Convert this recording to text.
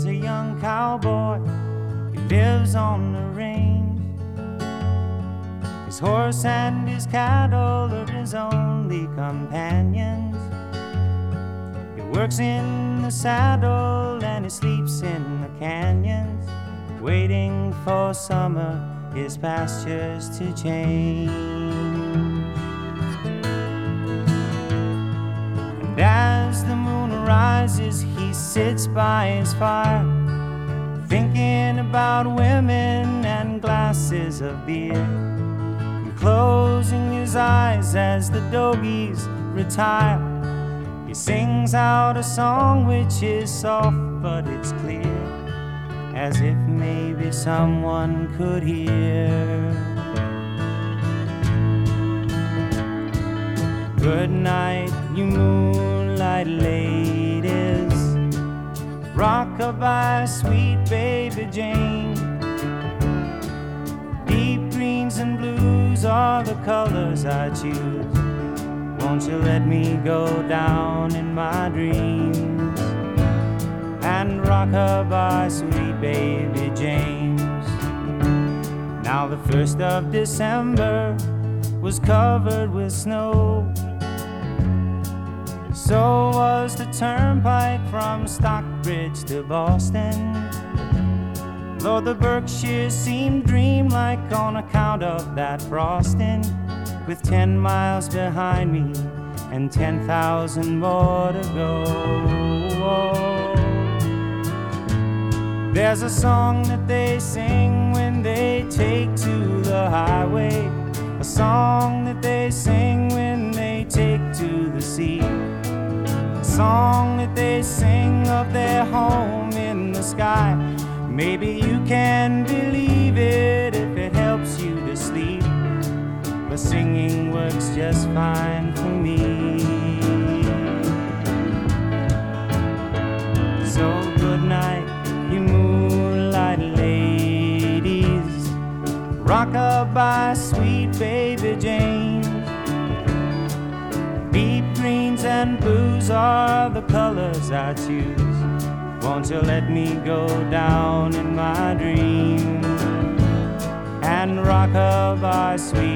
is a young cowboy. He lives on the range. His horse and his cattle are his only companions. He works in the saddle and he sleeps in the canyons, waiting for summer, his pastures to change. And as the moon rises, he sits by his fire, thinking about women and glasses of beer, and closing his eyes as the dogies retire. He sings out a song which is soft but it's clear, as if maybe someone could hear. Good night, you moonlight ladies, rock-a-bye, sweet baby Jane. Deep greens and blues are the colors I choose. Won't you let me go down in my dreams and rock-a-bye, sweet baby James? Now the 1st of December was covered with snow. So was the turnpike from Stockbridge to Boston. Lord, the Berkshires seemed dreamlike on account of that frosting, with 10 miles behind me and 10,000 more to go. There's a song that they sing when they take to the highway, a song that they sing when they take to the sea, a song that they sing of their home in the sky. Maybe you can believe it if it helps you to sleep, but singing works just fine for me. So good night, you moonlight ladies, rock-a-bye, sweet baby Jane. Deep greens and blues are the colors I choose. Won't you let me go down in my dreams and rock-a-bye, sweet